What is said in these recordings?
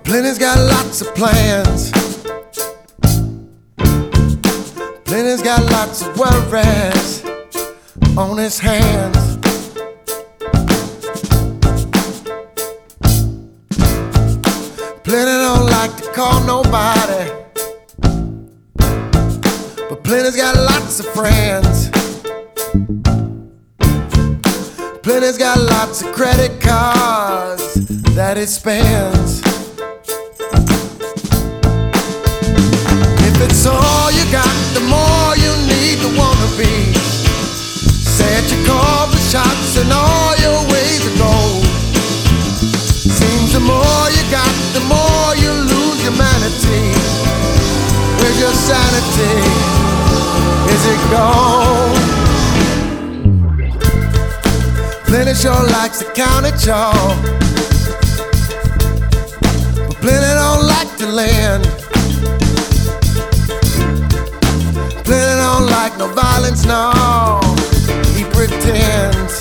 But Plenty's got lots of plans. Plenty's got lots of worries on his hands. Plenty don't like to call nobody, but Plenty's got lots of friends. Plenty's got lots of credit cards that he spends. If it's all you got, the more you need to wanna be. Set your corporate shots and all your ways to go. Seems the more you got, the more you lose humanity. Where's your sanity? Is it gone? Plenty sure likes to count it, y'all, but Plenty don't like to lend. Plenty don't like no violence, no, he pretends.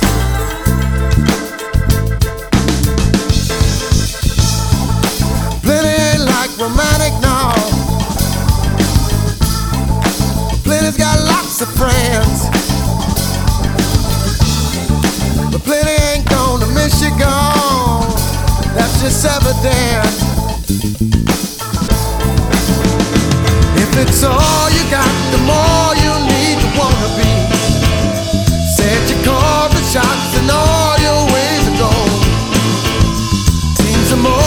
Plenty ain't like romantic, no. Plenty's got lots of friends, but Plenty ain't gonna miss you gone. That's just evident. If it's all you got, the more you need to wanna be. Set your corporate shots and all your ways to go. Seems the more